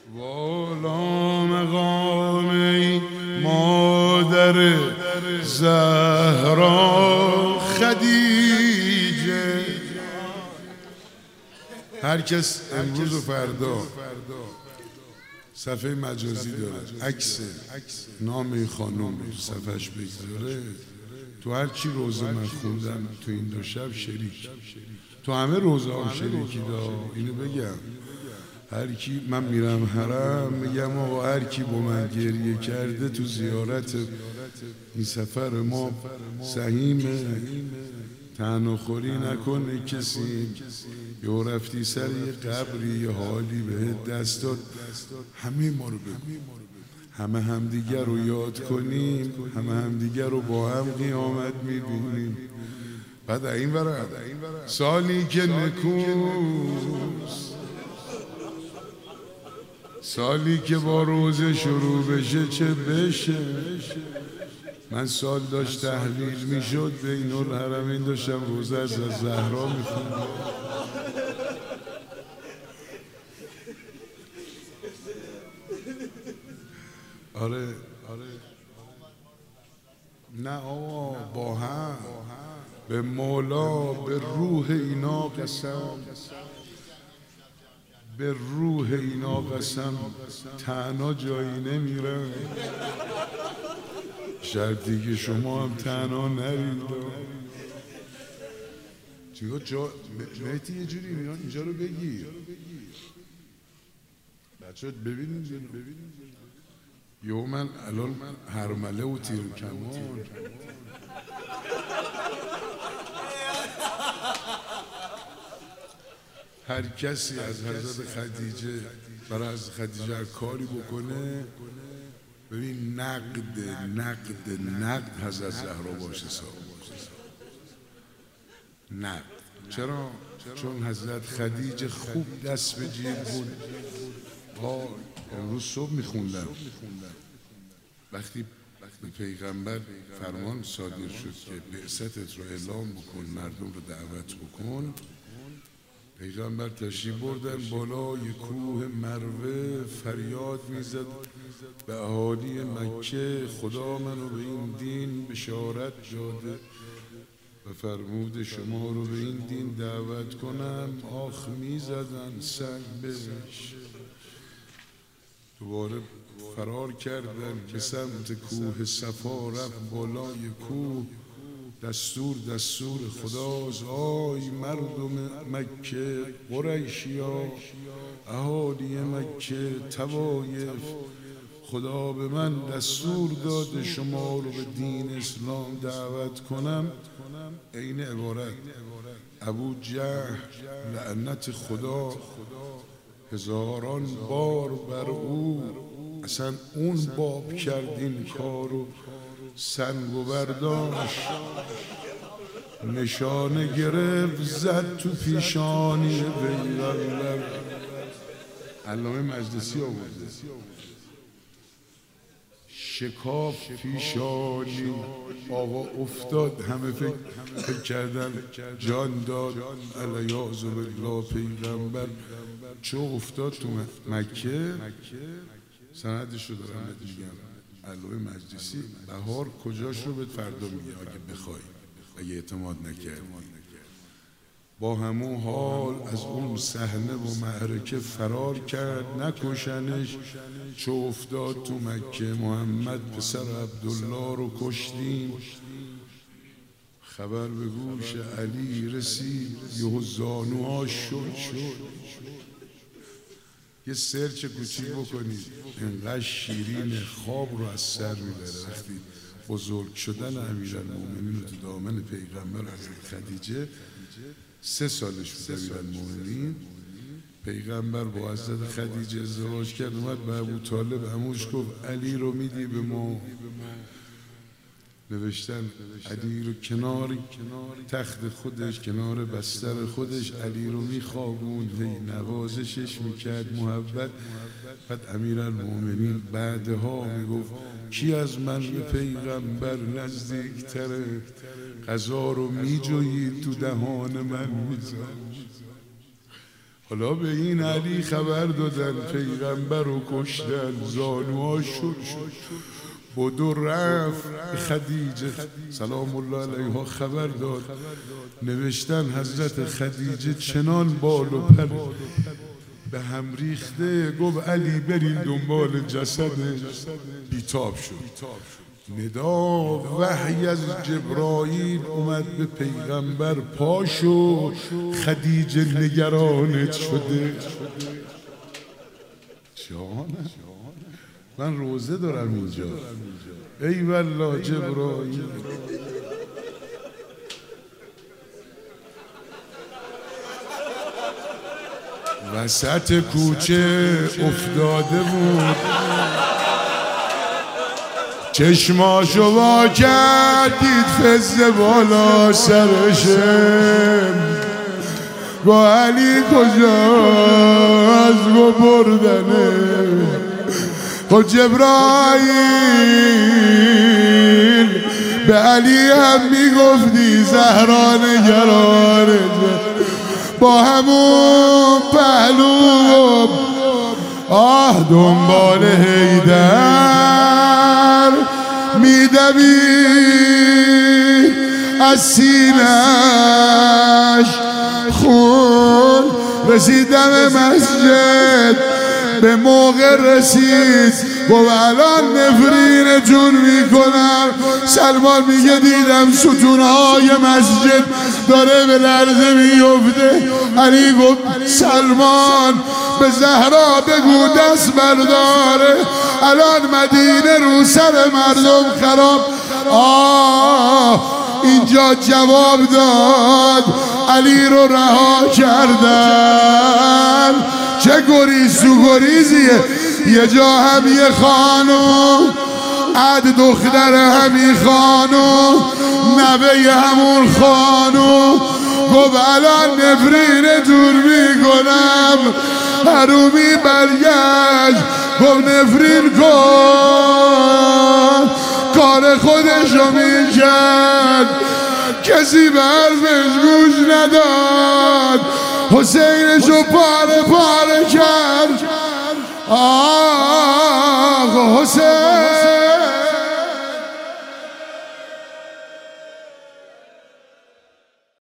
والا مقام ای مادر زهرا خدیجه. هر کس امروز و فردا صفحه مجازی داره، عکس نام خانم تو صفحش بگذاره، تو هر چی روزه من خوندم تو این دو شب شریک، تو همه روزه ها شریکی دا. اینو بگم هر کی من میرم حرم میگم آقا هر کی با من گریه کرده تو زیارت این سفر ما سهیمه، تنها خوری نکنه کسی. یه رفتی سر یه قبری یه حالی بهت دست داد، همه ما رو بگو، همه همدیگر رو یاد کنیم، همه همدیگر رو با هم قیامت میبینیم. بعد این برای سالی که نکوست، سالی که با روزه شروع بشه چه بشه. من سال داشت تحویل میشد بین الحرمین داشتم روزه از زهرا میخوندم. آره نه آقا با هم به مولا به روح اینا قسم، به روح اینا قسم تنها جایی نمیرم. شرطی که شما هم تنها نرید. چیکار جا مهدی یه جوری اینجا رو بگیر بچه ببینید. یه من الان هرمله و تیر کمان هر کسی از حضرت خدیجه برای از خدیجه هر کاری بکنه، ببین نقد حضرت زهرا باشه صاحب نقد. چرا؟ چون حضرت خدیجه خوب دست به جیب بود. امروز صبح میخوندم وقتی به پیغمبر فرمان صادر شد که بعثتت رو اعلام بکن، مردم رو دعوت بکن، پیغمبر تشریف بردن بالای کوه مروه، فریاد میزد به اهالی مکه خدا منو به این دین بشارت داده و فرمود شما رو به این دین دعوت کنم. آخ میزدن سنگ بهش. دوباره فرار کردن به سمت کوه صفا، رفت بالای کوه. دستور خداست. آی مردم مکه، قریشیا، اهالی مکه، طوایف، خدا به من دستور داده شما رو به دین اسلام دعوت کنم. این عبارت ابو جهل لعنت خدا هزاران بار بر او، اصلا اون باب کرد این کارو، سنگو برداشت نشانه گرفت زد تو پیشانی پیغمبر. علامه مجلسی آورده شکاف پیشانی آقا افتاد. همه فکر کردن جان داد الیاذ بالله پیغمبر. چو افتاد تو مکه، سندش رو دارم بهت میگم. علامه مجلسی بهار کجاش رو بهت فردا میگه اگه بخوای، اگه اعتماد نکرد. با همون حال از اون صحنه و معرکه فرار کرد، نکشنش. چو افتاد تو مکه محمد پسر عبدالله رو کشتیم. خبر به گوش علی رسید، یهو زانوها شد. یه سرچ کوچیک بکنید اینقدر شیرین، خواب رو از سر میبره. وقتی بزرگ شدن امیرالمومنین تو دامن پیغمبر حضرت خدیجه 3 سالش بود. امیرالمومنین پیغمبر با حضرت خدیجه ازدواج کرد، اومد به ابو طالب عموش گفت علی رو میدی به ما. نوشتن علی رو کنار تخت خودش، کنار بستر خودش علی رو میخوابوند، نوازشش میکرد محبت. بعد امیرالمومنین بعدها میگفت کی از من به پیغمبر نزدیکتره، غذا رو میجوید تو دهان من میزن. حالا به این علی خبر دادن پیغمبر رو کشتن، زانوها شل شد، بدو رفت خدیجه سلام الله علیها خبر داد، نوشتن حضرت خدیجه چنان بال و پر به هم ریخته، گفت علی برین دنبال جسد بیتاب شد. ندا وحی از جبرائیل اومد به پیغمبر، پاشو خدیجه نگرانت شده. جانم من روزه دارم اینجا، ای والله جبرائیل. وسط کوچه افتاده بود، چشماشو وا کرد دید فزه بالا سرشم، با علی کجاست گو بردنه. و جبرائیل به علی هم میگفتی زهرا نگرانه، با همون پهلو آه دنبال حیدر میدوید، از سینش خون رسیدم مسجد، به موقع رسید گفت الان نفرینتون میکنم. سلمان میگه دیدم ستونهای مسجد داره به لرزه میفته. علی گفت سلمان به زهرا بگو دست برداره، الان مدینه رو سر مردم خراب. اینجا جواب داد، علی رو رها کردن. چه گریز تو گریزیه، یه جا هم یه خانم عد دختر همی خانم، نوه همون خانم، گفت الان نفرینتون میکنم. حرومی برگشت گفت نفرین کن، کار خودشو میکرد، کسی به حرفش گوش نداد، حسینشو پاره پاره